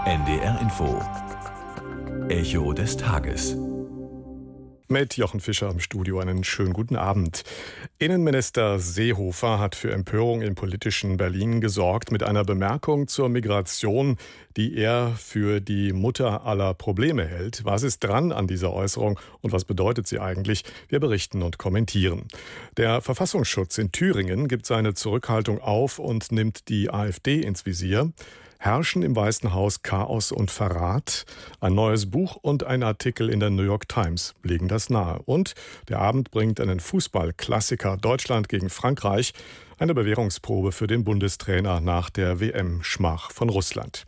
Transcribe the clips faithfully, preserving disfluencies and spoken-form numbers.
N D R Info. Echo des Tages. Mit Jochen Fischer im Studio einen schönen guten Abend. Innenminister Seehofer hat für Empörung im politischen Berlin gesorgt mit einer Bemerkung zur Migration, die er für die Mutter aller Probleme hält. Was ist dran an dieser Äußerung und was bedeutet sie eigentlich? Wir berichten und kommentieren. Der Verfassungsschutz in Thüringen gibt seine Zurückhaltung auf und nimmt die AfD ins Visier. Herrschen im Weißen Haus Chaos und Verrat? Ein neues Buch und ein Artikel in der New York Times legen das nahe. Und der Abend bringt einen Fußballklassiker Deutschland gegen Frankreich, eine Bewährungsprobe für den Bundestrainer nach der W M-Schmach von Russland.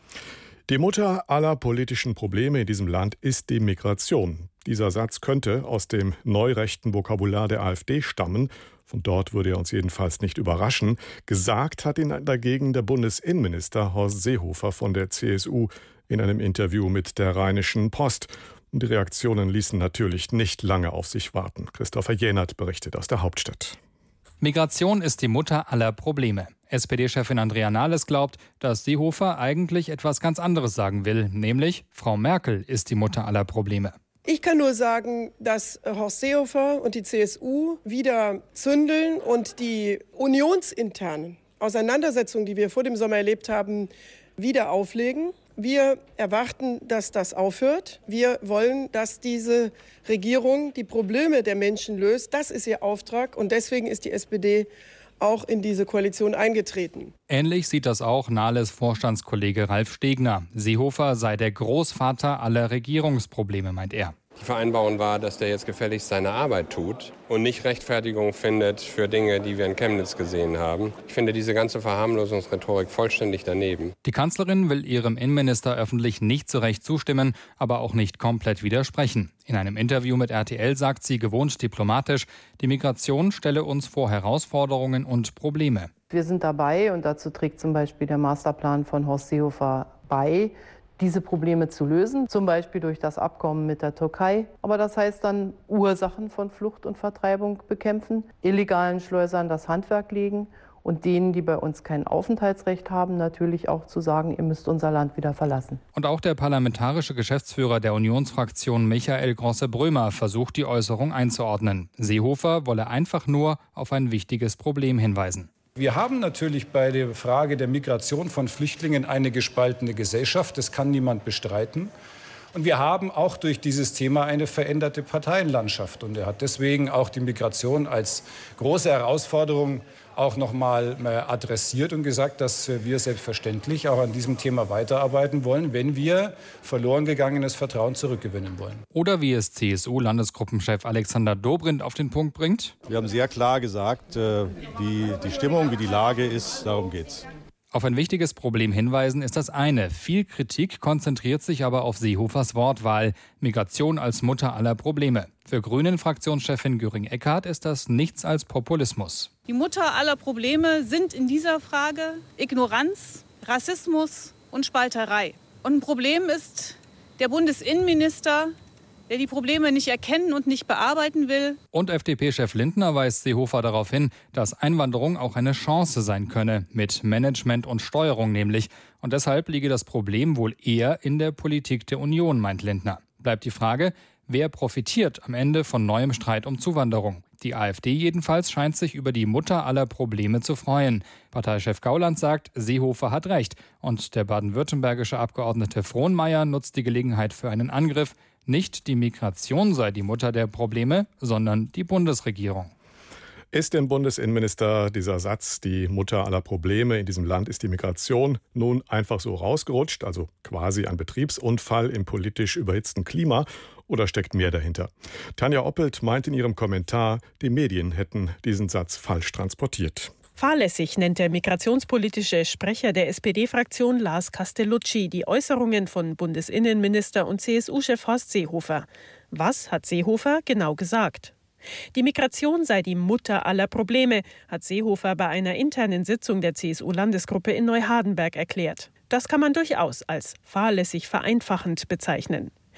Die Mutter aller politischen Probleme in diesem Land ist die Migration. Dieser Satz könnte aus dem neurechten Vokabular der AfD stammen. Von dort würde er uns jedenfalls nicht überraschen. Gesagt hat ihn dagegen der Bundesinnenminister Horst Seehofer von der C S U in einem Interview mit der Rheinischen Post. Und die Reaktionen ließen natürlich nicht lange auf sich warten. Christopher Jenert berichtet aus der Hauptstadt. Migration ist die Mutter aller Probleme. S P D-Chefin Andrea Nahles glaubt, dass Seehofer eigentlich etwas ganz anderes sagen will, nämlich Frau Merkel ist die Mutter aller Probleme. Ich kann nur sagen, dass Horst Seehofer und die C S U wieder zündeln und die unionsinternen Auseinandersetzungen, die wir vor dem Sommer erlebt haben, wieder auflegen. Wir erwarten, dass das aufhört. Wir wollen, dass diese Regierung die Probleme der Menschen löst. Das ist ihr Auftrag und deswegen ist die S P D auch in diese Koalition eingetreten. Ähnlich sieht das auch Nahles Vorstandskollege Ralf Stegner. Seehofer sei der Großvater aller Regierungsprobleme, meint er. Die Vereinbarung war, dass der jetzt gefälligst seine Arbeit tut und nicht Rechtfertigung findet für Dinge, die wir in Chemnitz gesehen haben. Ich finde diese ganze Verharmlosungsrhetorik vollständig daneben. Die Kanzlerin will ihrem Innenminister öffentlich nicht zu Recht zustimmen, aber auch nicht komplett widersprechen. In einem Interview mit R T L sagt sie gewohnt diplomatisch, die Migration stelle uns vor Herausforderungen und Probleme. Wir sind dabei, und dazu trägt zum Beispiel der Masterplan von Horst Seehofer bei, diese Probleme zu lösen, zum Beispiel durch das Abkommen mit der Türkei. Aber das heißt dann Ursachen von Flucht und Vertreibung bekämpfen, illegalen Schleusern das Handwerk legen und denen, die bei uns kein Aufenthaltsrecht haben, natürlich auch zu sagen, ihr müsst unser Land wieder verlassen. Und auch der parlamentarische Geschäftsführer der Unionsfraktion Michael Grosse-Brömer versucht, die Äußerung einzuordnen. Seehofer wolle einfach nur auf ein wichtiges Problem hinweisen. Wir haben natürlich bei der Frage der Migration von Flüchtlingen eine gespaltene Gesellschaft. Das kann niemand bestreiten. Und wir haben auch durch dieses Thema eine veränderte Parteienlandschaft. Und er hat deswegen auch die Migration als große Herausforderung auch noch mal adressiert und gesagt, dass wir selbstverständlich auch an diesem Thema weiterarbeiten wollen, wenn wir verloren gegangenes Vertrauen zurückgewinnen wollen. Oder wie es C S U-Landesgruppenchef Alexander Dobrindt auf den Punkt bringt: Wir haben sehr klar gesagt, wie die Stimmung, wie die Lage ist, darum geht's. Auf ein wichtiges Problem hinweisen ist das eine. Viel Kritik konzentriert sich aber auf Seehofers Wortwahl. Migration als Mutter aller Probleme. Für Grünen-Fraktionschefin Göring-Eckardt ist das nichts als Populismus. Die Mutter aller Probleme sind in dieser Frage Ignoranz, Rassismus und Spalterei. Und ein Problem ist der Bundesinnenminister, der die Probleme nicht erkennen und nicht bearbeiten will. Und F D P-Chef Lindner weist Seehofer darauf hin, dass Einwanderung auch eine Chance sein könne, mit Management und Steuerung nämlich. Und deshalb liege das Problem wohl eher in der Politik der Union, meint Lindner. Bleibt die Frage, wer profitiert am Ende von neuem Streit um Zuwanderung? Die AfD jedenfalls scheint sich über die Mutter aller Probleme zu freuen. Parteichef Gauland sagt, Seehofer hat recht. Und der baden-württembergische Abgeordnete Frohnmaier nutzt die Gelegenheit für einen Angriff. Nicht die Migration sei die Mutter der Probleme, sondern die Bundesregierung. Ist dem Bundesinnenminister dieser Satz, die Mutter aller Probleme in diesem Land ist die Migration, nun einfach so rausgerutscht, also quasi ein Betriebsunfall im politisch überhitzten Klima, oder steckt mehr dahinter? Tanja Oppelt meint in ihrem Kommentar, die Medien hätten diesen Satz falsch transportiert. Fahrlässig nennt der migrationspolitische Sprecher der S P D-Fraktion Lars Castellucci die Äußerungen von Bundesinnenminister und C S U-Chef Horst Seehofer. Was hat Seehofer genau gesagt? Die Migration sei die Mutter aller Probleme, hat Seehofer bei einer internen Sitzung der C S U-Landesgruppe in Neuhardenberg erklärt. Das kann man durchaus als fahrlässig vereinfachend bezeichnen.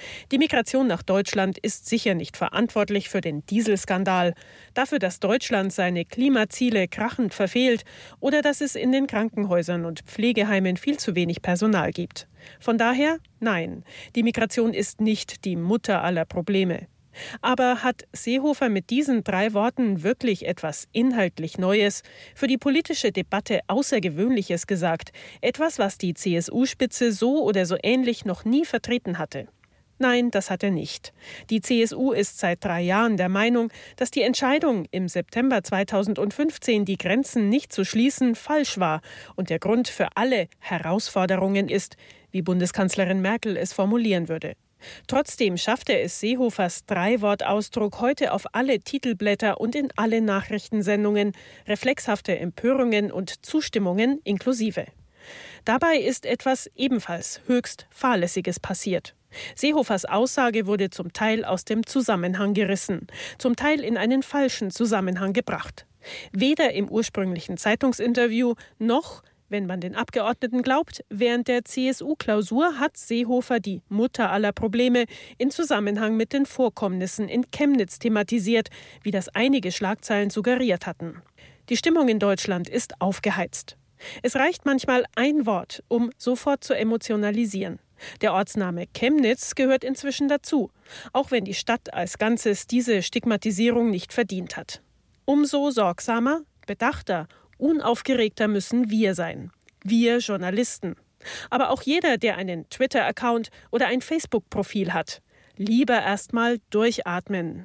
Die Migration nach Deutschland ist sicher nicht verantwortlich für den Dieselskandal, dafür, dass Deutschland seine Klimaziele krachend verfehlt oder dass es in den Krankenhäusern und Pflegeheimen viel zu wenig Personal gibt. Von daher, nein, die Migration ist nicht die Mutter aller Probleme. Aber hat Seehofer mit diesen drei Worten wirklich etwas inhaltlich Neues, für die politische Debatte Außergewöhnliches gesagt? Etwas, was die C S U-Spitze so oder so ähnlich noch nie vertreten hatte? Nein, das hat er nicht. Die C S U ist seit drei Jahren der Meinung, dass die Entscheidung, im September zweitausendfünfzehn die Grenzen nicht zu schließen, falsch war und der Grund für alle Herausforderungen ist, wie Bundeskanzlerin Merkel es formulieren würde. Trotzdem schaffte es Seehofers Drei-Wort-Ausdruck heute auf alle Titelblätter und in alle Nachrichtensendungen, reflexhafte Empörungen und Zustimmungen inklusive. Dabei ist etwas ebenfalls höchst Fahrlässiges passiert. Seehofers Aussage wurde zum Teil aus dem Zusammenhang gerissen, zum Teil in einen falschen Zusammenhang gebracht. Weder im ursprünglichen Zeitungsinterview noch, wenn man den Abgeordneten glaubt, während der C S U-Klausur hat Seehofer die Mutter aller Probleme in Zusammenhang mit den Vorkommnissen in Chemnitz thematisiert, wie das einige Schlagzeilen suggeriert hatten. Die Stimmung in Deutschland ist aufgeheizt. Es reicht manchmal ein Wort, um sofort zu emotionalisieren. Der Ortsname Chemnitz gehört inzwischen dazu, auch wenn die Stadt als Ganzes diese Stigmatisierung nicht verdient hat. Umso sorgsamer, bedachter, unaufgeregter müssen wir sein. Wir Journalisten. Aber auch jeder, der einen Twitter-Account oder ein Facebook-Profil hat. Lieber erstmal durchatmen.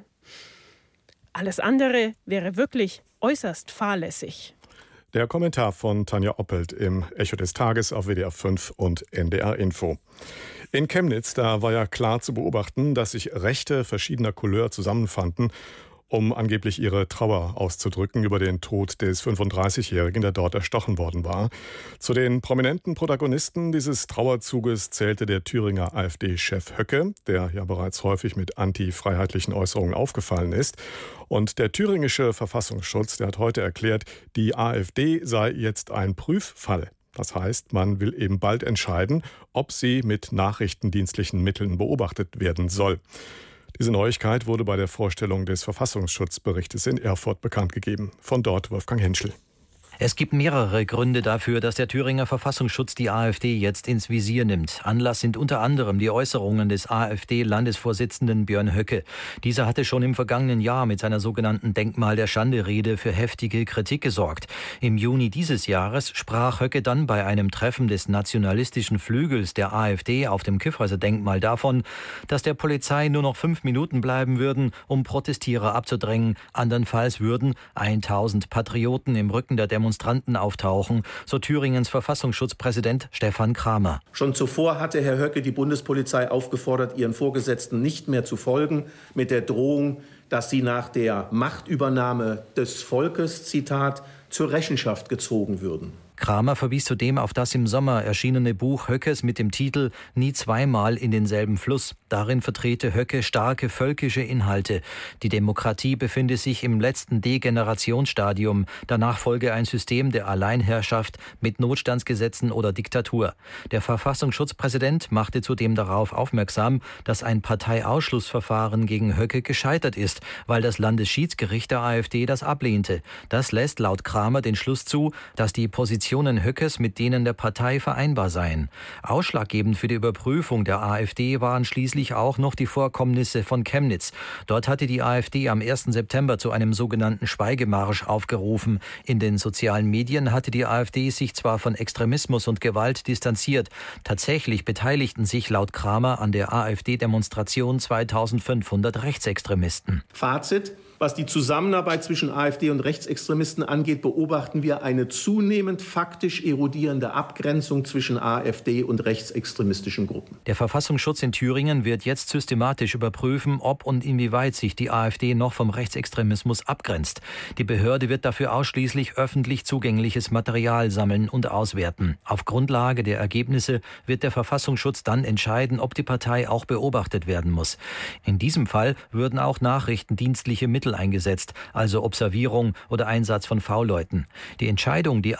Alles andere wäre wirklich äußerst fahrlässig. Der Kommentar von Tanja Oppelt im Echo des Tages auf W D R fünf und N D R Info. In Chemnitz, da war ja klar zu beobachten, dass sich Rechte verschiedener Couleur zusammenfanden, um angeblich ihre Trauer auszudrücken über den Tod des fünfunddreißigjährigen, der dort erstochen worden war. Zu den prominenten Protagonisten dieses Trauerzuges zählte der Thüringer AfD-Chef Höcke, der ja bereits häufig mit antifreiheitlichen Äußerungen aufgefallen ist. Und der thüringische Verfassungsschutz, der hat heute erklärt, die AfD sei jetzt ein Prüffall. Das heißt, man will eben bald entscheiden, ob sie mit nachrichtendienstlichen Mitteln beobachtet werden soll. Diese Neuigkeit wurde bei der Vorstellung des Verfassungsschutzberichtes in Erfurt bekannt gegeben. Von dort Wolfgang Henschel. Es gibt mehrere Gründe dafür, dass der Thüringer Verfassungsschutz die AfD jetzt ins Visier nimmt. Anlass sind unter anderem die Äußerungen des AfD-Landesvorsitzenden Björn Höcke. Dieser hatte schon im vergangenen Jahr mit seiner sogenannten Denkmal der Schande-Rede für heftige Kritik gesorgt. Im Juni dieses Jahres sprach Höcke dann bei einem Treffen des nationalistischen Flügels der AfD auf dem Kyffhäuser-Denkmal davon, dass der Polizei nur noch fünf Minuten bleiben würden, um Protestierer abzudrängen. Andernfalls würden tausend Patrioten im Rücken der Demonstranten Demonstranten auftauchen, so Thüringens Verfassungsschutzpräsident Stefan Kramer. Schon zuvor hatte Herr Höcke die Bundespolizei aufgefordert, ihren Vorgesetzten nicht mehr zu folgen, mit der Drohung, dass sie nach der Machtübernahme des Volkes, Zitat, zur Rechenschaft gezogen würden. Kramer verwies zudem auf das im Sommer erschienene Buch Höckes mit dem Titel »Nie zweimal in denselben Fluss«. Darin vertrete Höcke starke völkische Inhalte. Die Demokratie befinde sich im letzten Degenerationsstadium. Danach folge ein System der Alleinherrschaft mit Notstandsgesetzen oder Diktatur. Der Verfassungsschutzpräsident machte zudem darauf aufmerksam, dass ein Parteiausschlussverfahren gegen Höcke gescheitert ist, weil das Landesschiedsgericht der AfD das ablehnte. Das lässt laut Kramer den Schluss zu, dass die Positionen Höckes mit denen der Partei vereinbar seien. Ausschlaggebend für die Überprüfung der AfD waren schließlich auch noch die Vorkommnisse von Chemnitz. Dort hatte die AfD am ersten September zu einem sogenannten Schweigemarsch aufgerufen. In den sozialen Medien hatte die AfD sich zwar von Extremismus und Gewalt distanziert. Tatsächlich beteiligten sich laut Kramer an der AfD-Demonstration zweitausendfünfhundert Rechtsextremisten. Fazit: Was die Zusammenarbeit zwischen AfD und Rechtsextremisten angeht, beobachten wir eine zunehmend faktisch erodierende Abgrenzung zwischen AfD und rechtsextremistischen Gruppen. Der Verfassungsschutz in Thüringen wird jetzt systematisch überprüfen, ob und inwieweit sich die AfD noch vom Rechtsextremismus abgrenzt. Die Behörde wird dafür ausschließlich öffentlich zugängliches Material sammeln und auswerten. Auf Grundlage der Ergebnisse wird der Verfassungsschutz dann entscheiden, ob die Partei auch beobachtet werden muss. In diesem Fall würden auch nachrichtendienstliche Mittel eingesetzt, also Observierung oder Einsatz von V-Leuten. Die Entscheidung, die AfD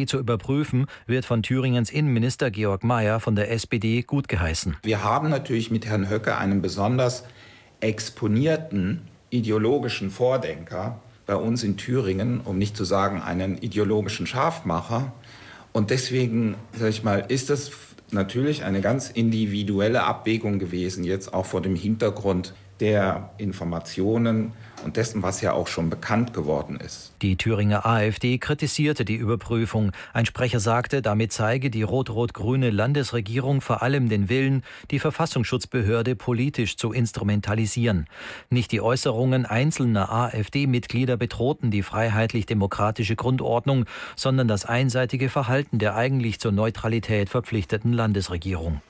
zu überprüfen, wird von Thüringens Innenminister Georg Mayer von der S P D gutgeheißen. Wir haben natürlich mit Herrn Höcke einen besonders exponierten ideologischen Vordenker bei uns in Thüringen, um nicht zu sagen einen ideologischen Scharfmacher. Und deswegen, sag ich mal, ist das natürlich eine ganz individuelle Abwägung gewesen, jetzt auch vor dem Hintergrund der Informationen und dessen, was ja auch schon bekannt geworden ist. Die Thüringer AfD kritisierte die Überprüfung. Ein Sprecher sagte, damit zeige die rot-rot-grüne Landesregierung vor allem den Willen, die Verfassungsschutzbehörde politisch zu instrumentalisieren. Nicht die Äußerungen einzelner AfD-Mitglieder bedrohten die freiheitlich-demokratische Grundordnung, sondern das einseitige Verhalten der eigentlich zur Neutralität verpflichteten Landesregierung.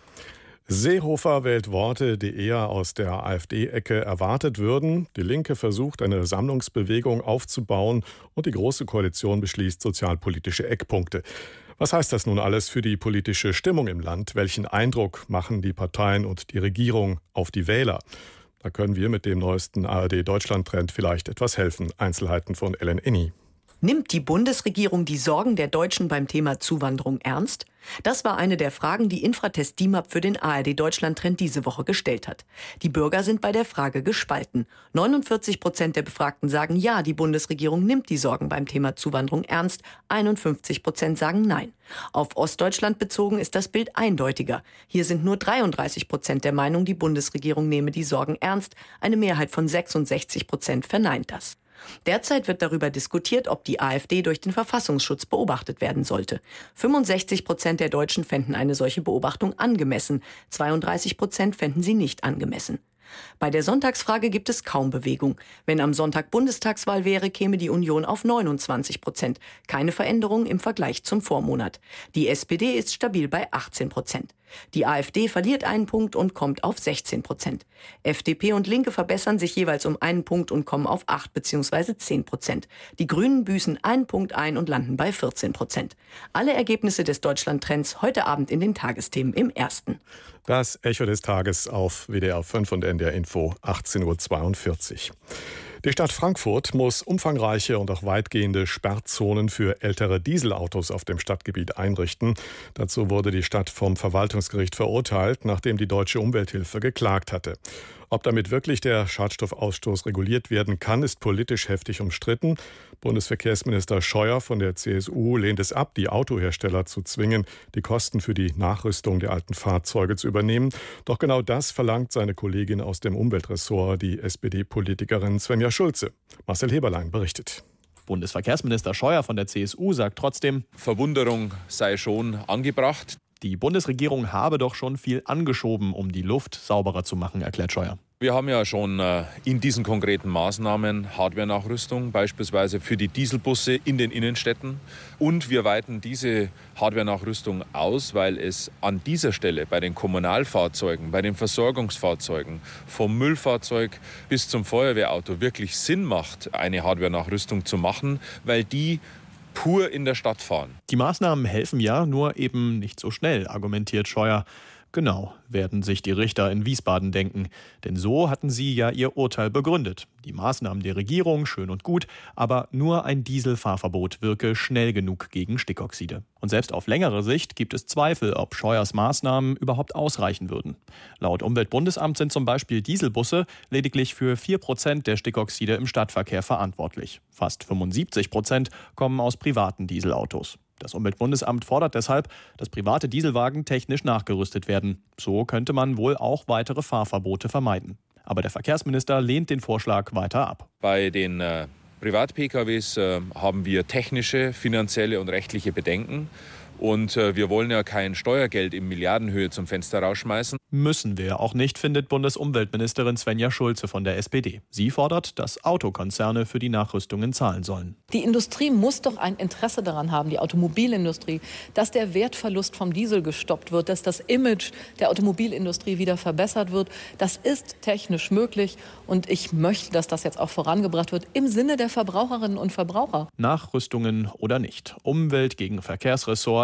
Seehofer wählt Worte, die eher aus der AfD-Ecke erwartet würden. Die Linke versucht, eine Sammlungsbewegung aufzubauen und die Große Koalition beschließt sozialpolitische Eckpunkte. Was heißt das nun alles für die politische Stimmung im Land? Welchen Eindruck machen die Parteien und die Regierung auf die Wähler? Da können wir mit dem neuesten A R D-Deutschland-Trend vielleicht etwas helfen. Einzelheiten von Ellen Enni. Nimmt die Bundesregierung die Sorgen der Deutschen beim Thema Zuwanderung ernst? Das war eine der Fragen, die Infratest D I M A P für den A R D-Deutschland-Trend diese Woche gestellt hat. Die Bürger sind bei der Frage gespalten. neunundvierzig Prozent der Befragten sagen ja, die Bundesregierung nimmt die Sorgen beim Thema Zuwanderung ernst. einundfünfzig Prozent sagen nein. Auf Ostdeutschland bezogen ist das Bild eindeutiger. Hier sind nur dreiunddreißig Prozent der Meinung, die Bundesregierung nehme die Sorgen ernst. Eine Mehrheit von sechsundsechzig Prozent verneint das. Derzeit wird darüber diskutiert, ob die AfD durch den Verfassungsschutz beobachtet werden sollte. fünfundsechzig Prozent der Deutschen fänden eine solche Beobachtung angemessen, zweiunddreißig Prozent fänden sie nicht angemessen. Bei der Sonntagsfrage gibt es kaum Bewegung. Wenn am Sonntag Bundestagswahl wäre, käme die Union auf neunundzwanzig Prozent. Keine Veränderung im Vergleich zum Vormonat. Die S P D ist stabil bei achtzehn Prozent. Die AfD verliert einen Punkt und kommt auf sechzehn Prozent. F D P und Linke verbessern sich jeweils um einen Punkt und kommen auf acht bzw. zehn Prozent. Die Grünen büßen einen Punkt ein und landen bei vierzehn Prozent. Alle Ergebnisse des Deutschland-Trends heute Abend in den Tagesthemen im Ersten. Das Echo des Tages auf W D R fünf und N D R Info achtzehn Uhr zweiundvierzig. Die Stadt Frankfurt muss umfangreiche und auch weitgehende Sperrzonen für ältere Dieselautos auf dem Stadtgebiet einrichten. Dazu wurde die Stadt vom Verwaltungsgericht verurteilt, nachdem die Deutsche Umwelthilfe geklagt hatte. Ob damit wirklich der Schadstoffausstoß reguliert werden kann, ist politisch heftig umstritten. Bundesverkehrsminister Scheuer von der C S U lehnt es ab, die Autohersteller zu zwingen, die Kosten für die Nachrüstung der alten Fahrzeuge zu übernehmen. Doch genau das verlangt seine Kollegin aus dem Umweltressort, die S P D-Politikerin Svenja Schulze. Marcel Heberlein berichtet. Bundesverkehrsminister Scheuer von der C S U sagt trotzdem, Verwunderung sei schon angebracht. Die Bundesregierung habe doch schon viel angeschoben, um die Luft sauberer zu machen, erklärt Scheuer. Wir haben ja schon in diesen konkreten Maßnahmen Hardware-Nachrüstung, beispielsweise für die Dieselbusse in den Innenstädten. Und wir weiten diese Hardware-Nachrüstung aus, weil es an dieser Stelle bei den Kommunalfahrzeugen, bei den Versorgungsfahrzeugen, vom Müllfahrzeug bis zum Feuerwehrauto wirklich Sinn macht, eine Hardware-Nachrüstung zu machen, weil die pur in der Stadt fahren. Die Maßnahmen helfen ja, nur eben nicht so schnell, argumentiert Scheuer. Genau, werden sich die Richter in Wiesbaden denken. Denn so hatten sie ja ihr Urteil begründet. Die Maßnahmen der Regierung, schön und gut, aber nur ein Dieselfahrverbot wirke schnell genug gegen Stickoxide. Und selbst auf längere Sicht gibt es Zweifel, ob Scheuers Maßnahmen überhaupt ausreichen würden. Laut Umweltbundesamt sind zum Beispiel Dieselbusse lediglich für vier Prozent der Stickoxide im Stadtverkehr verantwortlich. Fast fünfundsiebzig Prozent kommen aus privaten Dieselautos. Das Umweltbundesamt fordert deshalb, dass private Dieselwagen technisch nachgerüstet werden. So könnte man wohl auch weitere Fahrverbote vermeiden. Aber der Verkehrsminister lehnt den Vorschlag weiter ab. Bei den äh, Privat-P K Ws äh, haben wir technische, finanzielle und rechtliche Bedenken. Und äh, wir wollen ja kein Steuergeld in Milliardenhöhe zum Fenster rausschmeißen. Müssen wir auch nicht, findet Bundesumweltministerin Svenja Schulze von der S P D. Sie fordert, dass Autokonzerne für die Nachrüstungen zahlen sollen. Die Industrie muss doch ein Interesse daran haben, die Automobilindustrie, dass der Wertverlust vom Diesel gestoppt wird, dass das Image der Automobilindustrie wieder verbessert wird. Das ist technisch möglich und ich möchte, dass das jetzt auch vorangebracht wird im Sinne der Verbraucherinnen und Verbraucher. Nachrüstungen oder nicht. Umwelt gegen Verkehrsressort.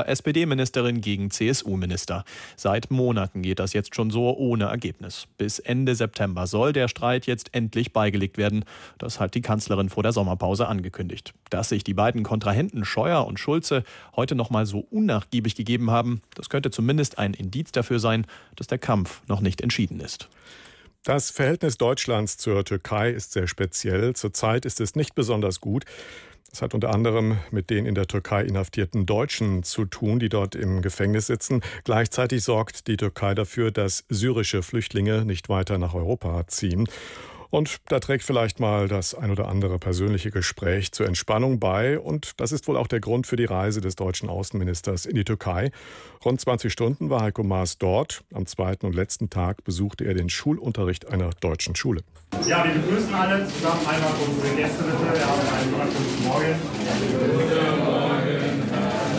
Scheuer, S P D-Ministerin gegen C S U-Minister. Seit Monaten geht das jetzt schon so ohne Ergebnis. Bis Ende September soll der Streit jetzt endlich beigelegt werden. Das hat die Kanzlerin vor der Sommerpause angekündigt. Dass sich die beiden Kontrahenten Scheuer und Schulze heute noch mal so unnachgiebig gegeben haben, das könnte zumindest ein Indiz dafür sein, dass der Kampf noch nicht entschieden ist. Das Verhältnis Deutschlands zur Türkei ist sehr speziell. Zurzeit ist es nicht besonders gut. Das hat unter anderem mit den in der Türkei inhaftierten Deutschen zu tun, die dort im Gefängnis sitzen. Gleichzeitig sorgt die Türkei dafür, dass syrische Flüchtlinge nicht weiter nach Europa ziehen. Und da trägt vielleicht mal das ein oder andere persönliche Gespräch zur Entspannung bei. Und das ist wohl auch der Grund für die Reise des deutschen Außenministers in die Türkei. Rund zwanzig Stunden war Heiko Maas dort. Am zweiten und letzten Tag besuchte er den Schulunterricht einer deutschen Schule. Ja, wir begrüßen alle zusammen einmal unsere Gäste bitte. Wir haben einen wunderschönen Morgen. Guten Morgen.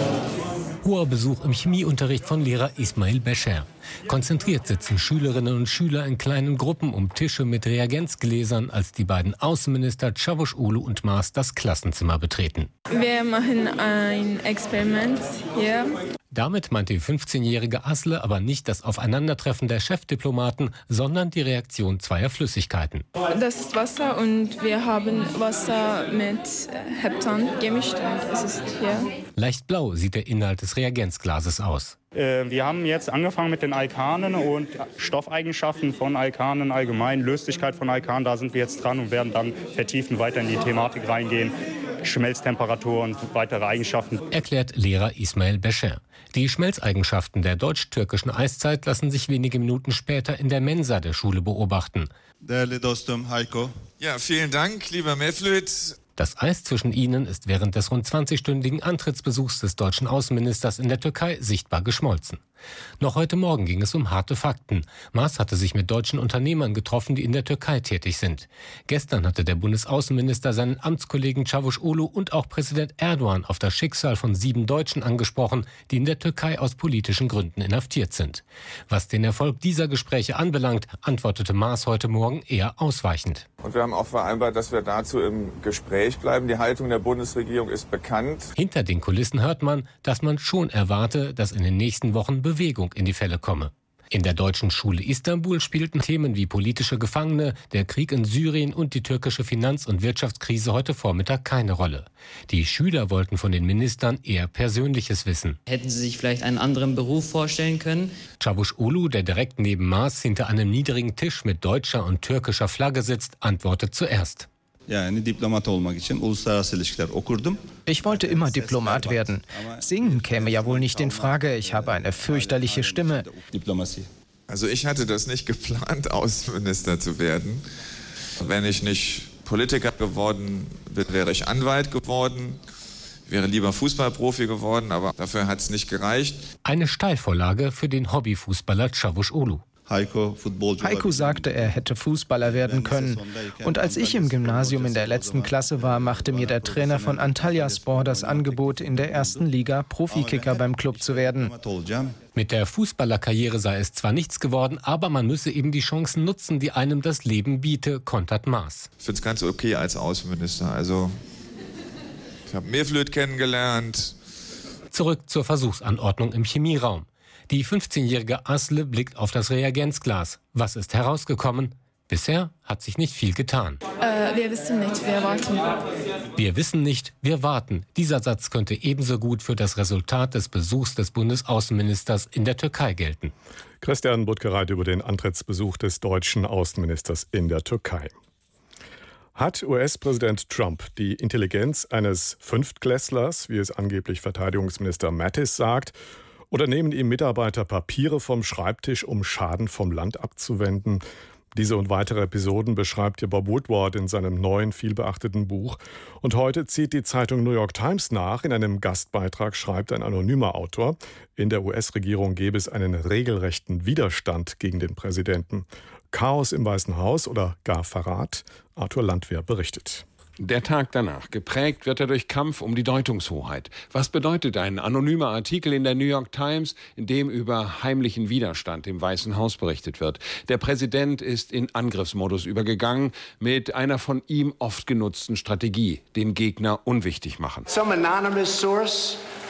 Hoher Besuch im Chemieunterricht von Lehrer Ismail Becher. Konzentriert sitzen Schülerinnen und Schüler in kleinen Gruppen um Tische mit Reagenzgläsern, als die beiden Außenminister Çavuşoğlu und Maas das Klassenzimmer betreten. Wir machen ein Experiment hier. Damit meint die fünfzehnjährige Asle aber nicht das Aufeinandertreffen der Chefdiplomaten, sondern die Reaktion zweier Flüssigkeiten. Das ist Wasser und wir haben Wasser mit Heptan gemischt und es ist hier. Leicht blau sieht der Inhalt des Reagenzglases aus. Wir haben jetzt angefangen mit den Alkanen und Stoffeigenschaften von Alkanen allgemein, Löslichkeit von Alkanen, da sind wir jetzt dran und werden dann vertiefend weiter in die Thematik reingehen. Schmelztemperatur und weitere Eigenschaften. Erklärt Lehrer Ismail Becher. Die Schmelzeigenschaften der deutsch-türkischen Eiszeit lassen sich wenige Minuten später in der Mensa der Schule beobachten. Değerli dostum Heiko. Ja, vielen Dank, lieber Mevlüt. Das Eis zwischen ihnen ist während des rund zwanzigstündigen Antrittsbesuchs des deutschen Außenministers in der Türkei sichtbar geschmolzen. Noch heute Morgen ging es um harte Fakten. Maas hatte sich mit deutschen Unternehmern getroffen, die in der Türkei tätig sind. Gestern hatte der Bundesaußenminister seinen Amtskollegen Çavuşoğlu und auch Präsident Erdogan auf das Schicksal von sieben Deutschen angesprochen, die in der Türkei aus politischen Gründen inhaftiert sind. Was den Erfolg dieser Gespräche anbelangt, antwortete Maas heute Morgen eher ausweichend. Und wir haben auch vereinbart, dass wir dazu im Gespräch bleiben. Die Haltung der Bundesregierung ist bekannt. Hinter den Kulissen hört man, dass man schon erwarte, dass in den nächsten Wochen Bewegung in die Fälle komme. In der deutschen Schule Istanbul spielten Themen wie politische Gefangene, der Krieg in Syrien und die türkische Finanz- und Wirtschaftskrise heute Vormittag keine Rolle. Die Schüler wollten von den Ministern eher Persönliches wissen. Hätten Sie sich vielleicht einen anderen Beruf vorstellen können? Çavuşoğlu, der direkt neben Maas hinter einem niedrigen Tisch mit deutscher und türkischer Flagge sitzt, antwortet zuerst. Ich wollte immer Diplomat werden. Singen käme ja wohl nicht in Frage. Ich habe eine fürchterliche Stimme. Also ich hatte das nicht geplant, Außenminister zu werden. Wenn ich nicht Politiker geworden wäre, wäre ich Anwalt geworden. Wäre lieber Fußballprofi geworden, aber dafür hat es nicht gereicht. Eine Steilvorlage für den Hobbyfußballer Çavuşoğlu. Heiko sagte, er hätte Fußballer werden können. Und als ich im Gymnasium in der letzten Klasse war, machte mir der Trainer von Antalyaspor das Angebot, in der ersten Liga Profikicker beim Club zu werden. Mit der Fußballerkarriere sei es zwar nichts geworden, aber man müsse eben die Chancen nutzen, die einem das Leben biete, kontert Maas. Ich finde es ganz okay als Außenminister. Also, ich habe Mevlüt kennengelernt. Zurück zur Versuchsanordnung im Chemieraum. Die fünfzehnjährige Asle blickt auf das Reagenzglas. Was ist herausgekommen? Bisher hat sich nicht viel getan. Äh, wir wissen nicht, wir warten. Wir wissen nicht, wir warten. Dieser Satz könnte ebenso gut für das Resultat des Besuchs des Bundesaußenministers in der Türkei gelten. Christian Buttgereit über den Antrittsbesuch des deutschen Außenministers in der Türkei. Hat U S-Präsident Trump die Intelligenz eines Fünftklässlers, wie es angeblich Verteidigungsminister Mattis sagt, oder nehmen ihm Mitarbeiter Papiere vom Schreibtisch, um Schaden vom Land abzuwenden? Diese und weitere Episoden beschreibt hier Bob Woodward in seinem neuen, vielbeachteten Buch. Und heute zieht die Zeitung New York Times nach. In einem Gastbeitrag schreibt ein anonymer Autor, in der U S-Regierung gäbe es einen regelrechten Widerstand gegen den Präsidenten. Chaos im Weißen Haus oder gar Verrat? Arthur Landwehr berichtet. Der Tag danach. Geprägt wird er durch Kampf um die Deutungshoheit. Was bedeutet ein anonymer Artikel in der New York Times, in dem über heimlichen Widerstand im Weißen Haus berichtet wird? Der Präsident ist in Angriffsmodus übergegangen mit einer von ihm oft genutzten Strategie, den Gegner unwichtig machen. Some anonymous source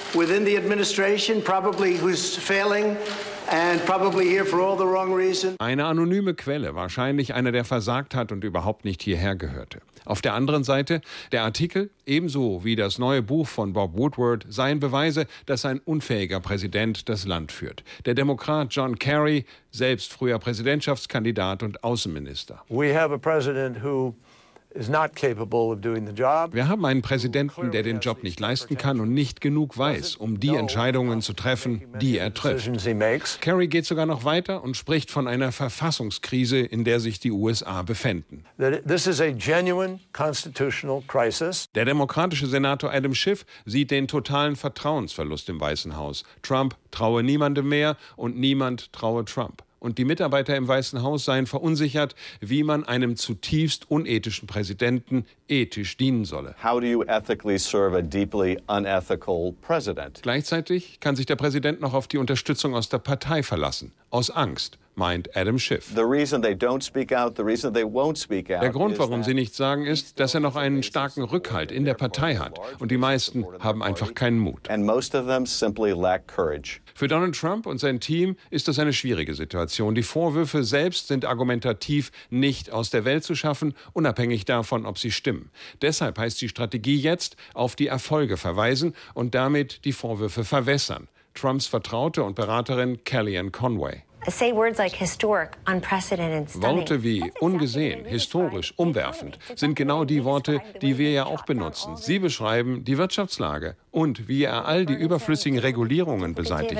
within the administration, probably who's failing. And probably here for all the wrong reason. Eine anonyme Quelle, wahrscheinlich einer, der versagt hat und überhaupt nicht hierher gehörte. Auf der anderen Seite, der Artikel, ebenso wie das neue Buch von Bob Woodward, seien Beweise, dass ein unfähiger Präsident das Land führt. Der Demokrat John Kerry, selbst früher Präsidentschaftskandidat und Außenminister. We have a president who is not capable of doing the job. Wir haben einen Präsidenten, der den Job nicht leisten kann und nicht genug weiß, um die Entscheidungen zu treffen, die er trifft. Kerry geht sogar noch weiter und spricht von einer Verfassungskrise, in der sich die U S A befänden. This is a genuine constitutional crisis. Der demokratische Senator Adam Schiff sieht den totalen Vertrauensverlust im Weißen Haus. Trump traue niemandem mehr und niemand traue Trump. Und die Mitarbeiter im Weißen Haus seien verunsichert, wie man einem zutiefst unethischen Präsidenten ethisch dienen solle. How do you ethically serve a deeply unethical president? Gleichzeitig kann sich der Präsident noch auf die Unterstützung aus der Partei verlassen, aus Angst, meint Adam Schiff. The reason they don't speak out, the reason they won't speak out. Der Grund, warum sie nichts sagen, ist, dass er noch einen starken Rückhalt in der Partei hat. Und die meisten haben einfach keinen Mut. And most of them simply lack courage. Für Donald Trump und sein Team ist das eine schwierige Situation. Die Vorwürfe selbst sind argumentativ nicht aus der Welt zu schaffen, unabhängig davon, ob sie stimmen. Deshalb heißt die Strategie jetzt auf die Erfolge verweisen und damit die Vorwürfe verwässern. Trumps Vertraute und Beraterin Kellyanne Conway. Say words like historic, unprecedented, stunning. Worte wie ungesehen, historisch, umwerfend sind genau die Worte, die wir ja auch benutzen. Sie beschreiben die Wirtschaftslage und wie er all die überflüssigen Regulierungen beseitigt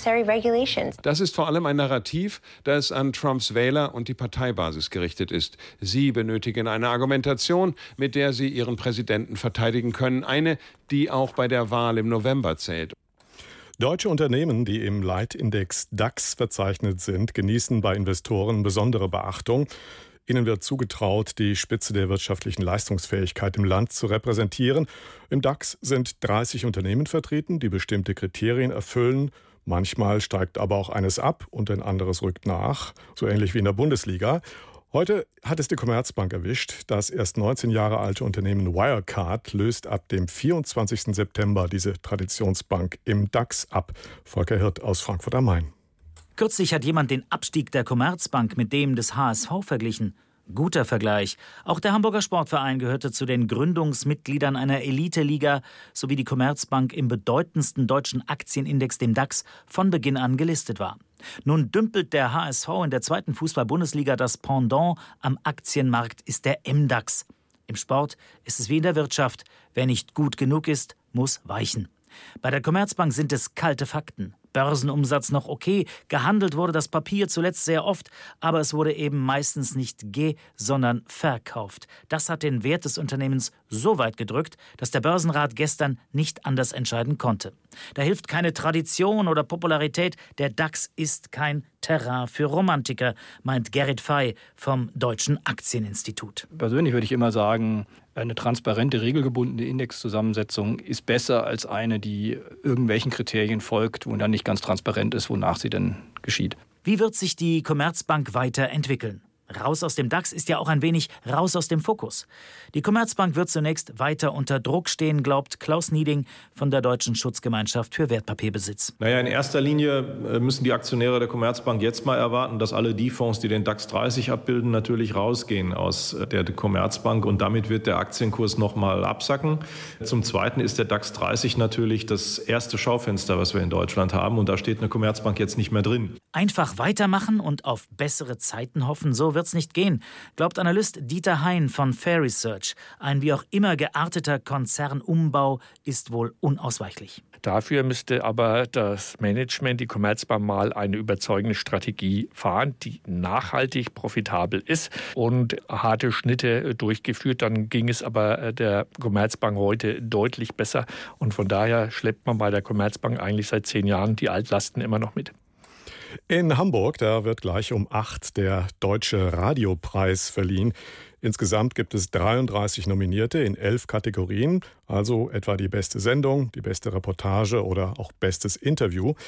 hat. Das ist vor allem ein Narrativ, das an Trumps Wähler und die Parteibasis gerichtet ist. Sie benötigen eine Argumentation, mit der sie ihren Präsidenten verteidigen können. Eine, die auch bei der Wahl im November zählt. Deutsche Unternehmen, die im Leitindex DAX verzeichnet sind, genießen bei Investoren besondere Beachtung. Ihnen wird zugetraut, die Spitze der wirtschaftlichen Leistungsfähigkeit im Land zu repräsentieren. Im DAX sind dreißig Unternehmen vertreten, die bestimmte Kriterien erfüllen. Manchmal steigt aber auch eines ab und ein anderes rückt nach, so ähnlich wie in der Bundesliga. Heute hat es die Commerzbank erwischt. Das erst neunzehn Jahre alte Unternehmen Wirecard löst ab dem vierundzwanzigsten September diese Traditionsbank im DAX ab. Volker Hirt aus Frankfurt am Main. Kürzlich hat jemand den Abstieg der Commerzbank mit dem des H S V verglichen. Guter Vergleich. Auch der Hamburger Sportverein gehörte zu den Gründungsmitgliedern einer Elite-Liga, sowie die Commerzbank im bedeutendsten deutschen Aktienindex, dem DAX, von Beginn an gelistet war. Nun dümpelt der H S V in der zweiten Fußball-Bundesliga. Das Pendant am Aktienmarkt ist der M DAX. Im Sport ist es wie in der Wirtschaft. Wer nicht gut genug ist, muss weichen. Bei der Commerzbank sind es kalte Fakten. Börsenumsatz noch okay, gehandelt wurde das Papier zuletzt sehr oft, aber es wurde eben meistens nicht ge-, sondern verkauft. Das hat den Wert des Unternehmens so weit gedrückt, dass der Börsenrat gestern nicht anders entscheiden konnte. Da hilft keine Tradition oder Popularität, der DAX ist kein Terrain für Romantiker, meint Gerrit Fey vom Deutschen Aktieninstitut. Persönlich würde ich immer sagen, eine transparente, regelgebundene Indexzusammensetzung ist besser als eine, die irgendwelchen Kriterien folgt, wo dann nicht ganz transparent ist, wonach sie denn geschieht. Wie wird sich die Commerzbank weiterentwickeln? Raus aus dem DAX ist ja auch ein wenig raus aus dem Fokus. Die Commerzbank wird zunächst weiter unter Druck stehen, glaubt Klaus Nieding von der Deutschen Schutzgemeinschaft für Wertpapierbesitz. Naja, in erster Linie müssen die Aktionäre der Commerzbank jetzt mal erwarten, dass alle die Fonds, die den DAX dreißig abbilden, natürlich rausgehen aus der Commerzbank und damit wird der Aktienkurs noch mal absacken. Zum Zweiten ist der DAX dreißig natürlich das erste Schaufenster, was wir in Deutschland haben und da steht eine Commerzbank jetzt nicht mehr drin. Einfach weitermachen und auf bessere Zeiten hoffen, so wird's nicht gehen, glaubt Analyst Dieter Hein von Fair Research. Ein wie auch immer gearteter Konzernumbau ist wohl unausweichlich. Dafür müsste aber das Management, die Commerzbank, mal eine überzeugende Strategie fahren, die nachhaltig profitabel ist und harte Schnitte durchgeführt. Dann ging es aber der Commerzbank heute deutlich besser. Und von daher schleppt man bei der Commerzbank eigentlich seit zehn Jahren die Altlasten immer noch mit. In Hamburg, da wird gleich um acht der Deutsche Radiopreis verliehen. Insgesamt gibt es dreiunddreißig Nominierte in elf Kategorien, also etwa die beste Sendung, die beste Reportage oder auch bestes Interview.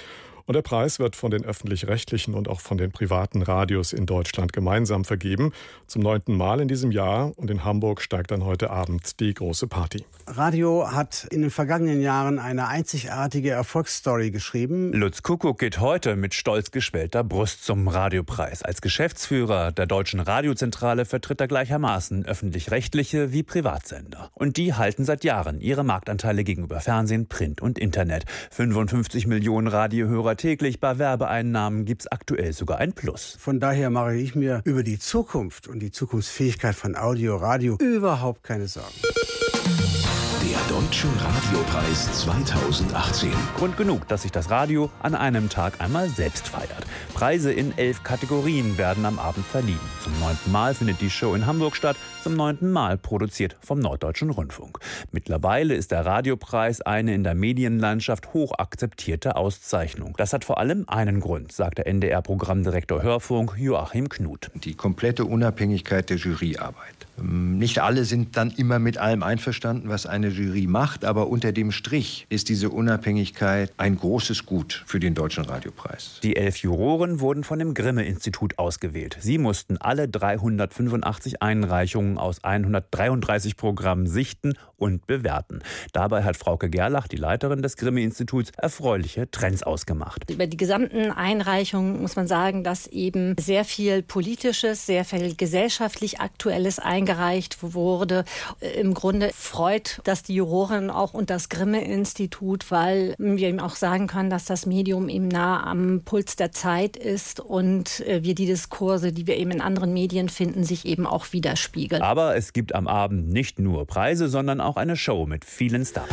Und der Preis wird von den öffentlich-rechtlichen und auch von den privaten Radios in Deutschland gemeinsam vergeben. Zum neunten Mal in diesem Jahr. Und in Hamburg steigt dann heute Abend die große Party. Radio hat in den vergangenen Jahren eine einzigartige Erfolgsstory geschrieben. Lutz Kuckuck geht heute mit stolz geschwellter Brust zum Radiopreis. Als Geschäftsführer der Deutschen Radiozentrale vertritt er gleichermaßen öffentlich-rechtliche wie Privatsender. Und die halten seit Jahren ihre Marktanteile gegenüber Fernsehen, Print und Internet. fünfundfünfzig Millionen Radiohörer täglich, bei Werbeeinnahmen gibt es aktuell sogar ein Plus. Von daher mache ich mir über die Zukunft und die Zukunftsfähigkeit von Audio, Radio überhaupt keine Sorgen. Der Deutsche Radiopreis zweitausendachtzehn. Grund genug, dass sich das Radio an einem Tag einmal selbst feiert. Preise in elf Kategorien werden am Abend verliehen. Zum neunten Mal findet die Show in Hamburg statt, zum neunten Mal produziert vom Norddeutschen Rundfunk. Mittlerweile ist der Radiopreis eine in der Medienlandschaft hoch akzeptierte Auszeichnung. Das hat vor allem einen Grund, sagt der N D R-Programmdirektor Hörfunk Joachim Knut. Die komplette Unabhängigkeit der Juryarbeit. Nicht alle sind dann immer mit allem einverstanden, was eine Jury macht, aber unter dem Strich ist diese Unabhängigkeit ein großes Gut für den Deutschen Radiopreis. Die elf Juroren wurden von dem Grimme-Institut ausgewählt. Sie mussten alle dreihundertfünfundachtzig Einreichungen aus hundertdreiunddreißig Programmen sichten und bewerten. Dabei hat Frauke Gerlach, die Leiterin des Grimme-Instituts, erfreuliche Trends ausgemacht. Über die gesamten Einreichungen muss man sagen, dass eben sehr viel Politisches, sehr viel gesellschaftlich Aktuelles eingereicht wurde. Im Grunde freut das die Juroren auch und das Grimme-Institut, weil wir eben auch sagen können, dass das Medium eben nah am Puls der Zeit ist und wir die Diskurse, die wir eben in anderen Medien finden, sich eben auch widerspiegeln. Aber es gibt am Abend nicht nur Preise, sondern auch eine Show mit vielen Stars.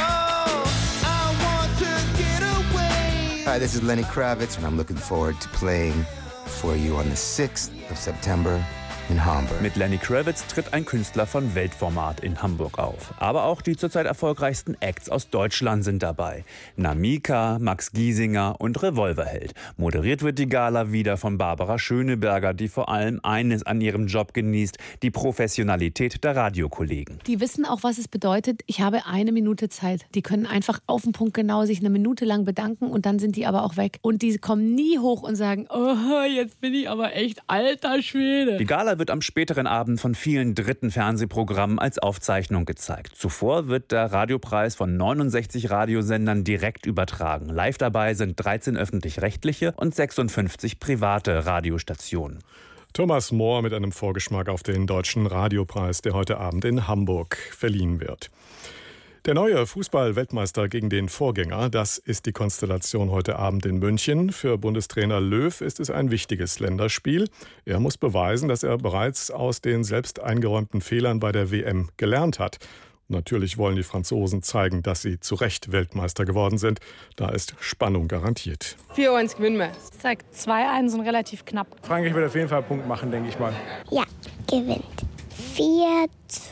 Hi, this is Lenny Kravitz and I'm looking forward to playing for you on the sixth of September. In Hamburg. Mit Lenny Kravitz tritt ein Künstler von Weltformat in Hamburg auf. Aber auch die zurzeit erfolgreichsten Acts aus Deutschland sind dabei. Namika, Max Giesinger und Revolverheld. Moderiert wird die Gala wieder von Barbara Schöneberger, die vor allem eines an ihrem Job genießt: die Professionalität der Radiokollegen. Die wissen auch, was es bedeutet. Ich habe eine Minute Zeit. Die können einfach auf den Punkt genau sich eine Minute lang bedanken und dann sind die aber auch weg. Und die kommen nie hoch und sagen, oh, jetzt bin ich aber echt alter Schwede. Die Gala wird am späteren Abend von vielen dritten Fernsehprogrammen als Aufzeichnung gezeigt. Zuvor wird der Radiopreis von neunundsechzig Radiosendern direkt übertragen. Live dabei sind dreizehn öffentlich-rechtliche und sechsundfünfzig private Radiostationen. Thomas Mohr mit einem Vorgeschmack auf den Deutschen Radiopreis, der heute Abend in Hamburg verliehen wird. Der neue Fußball-Weltmeister gegen den Vorgänger, das ist die Konstellation heute Abend in München. Für Bundestrainer Löw ist es ein wichtiges Länderspiel. Er muss beweisen, dass er bereits aus den selbst eingeräumten Fehlern bei der W M gelernt hat. Und natürlich wollen die Franzosen zeigen, dass sie zu Recht Weltmeister geworden sind. Da ist Spannung garantiert. vier eins gewinnen wir. Ich sag zwei eins und relativ knapp. Frankreich wird auf jeden Fall einen Punkt machen, denke ich mal. Ja, gewinnt. vier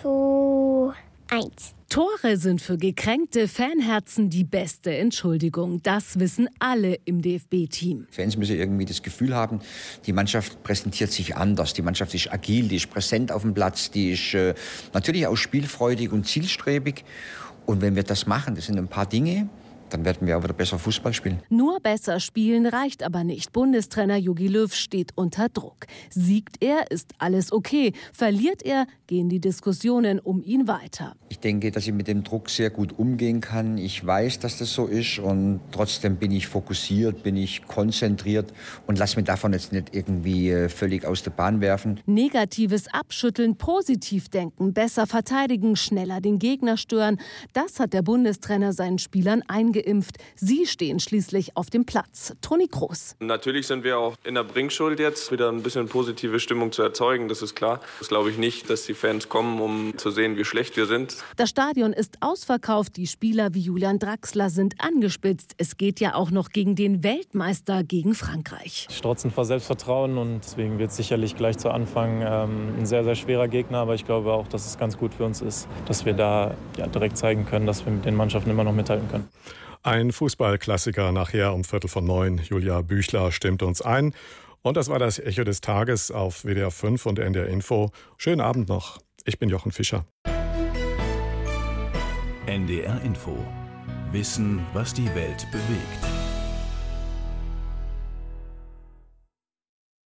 zu eins. Tore sind für gekränkte Fanherzen die beste Entschuldigung. Das wissen alle im D F B-Team. Fans müssen irgendwie das Gefühl haben, die Mannschaft präsentiert sich anders. Die Mannschaft ist agil, die ist präsent auf dem Platz, die ist äh, natürlich auch spielfreudig und zielstrebig. Und wenn wir das machen, das sind ein paar Dinge, dann werden wir auch wieder besser Fußball spielen. Nur besser spielen reicht aber nicht. Bundestrainer Jogi Löw steht unter Druck. Siegt er, ist alles okay. Verliert er, gehen die Diskussionen um ihn weiter. Ich denke, dass ich mit dem Druck sehr gut umgehen kann. Ich weiß, dass das so ist und trotzdem bin ich fokussiert, bin ich konzentriert und lasse mich davon jetzt nicht irgendwie völlig aus der Bahn werfen. Negatives abschütteln, positiv denken, besser verteidigen, schneller den Gegner stören. Das hat der Bundestrainer seinen Spielern eingeimpft. Sie stehen schließlich auf dem Platz. Toni Kroos. Natürlich sind wir auch in der Bringschuld jetzt, wieder ein bisschen positive Stimmung zu erzeugen, das ist klar. Das glaube ich nicht, dass die Fans kommen, um zu sehen, wie schlecht wir sind. Das Stadion ist ausverkauft, die Spieler wie Julian Draxler sind angespitzt. Es geht ja auch noch gegen den Weltmeister, gegen Frankreich. Strotzen vor Selbstvertrauen und deswegen wird es sicherlich gleich zu Anfang ähm, ein sehr, sehr schwerer Gegner. Aber ich glaube auch, dass es ganz gut für uns ist, dass wir da ja, direkt zeigen können, dass wir mit den Mannschaften immer noch mithalten können. Ein Fußballklassiker nachher um Viertel vor neun. Julia Büchler stimmt uns ein. Und das war das Echo des Tages auf W D R fünf und N D R Info. Schönen Abend noch. Ich bin Jochen Fischer. N D R Info. Wissen, was die Welt bewegt.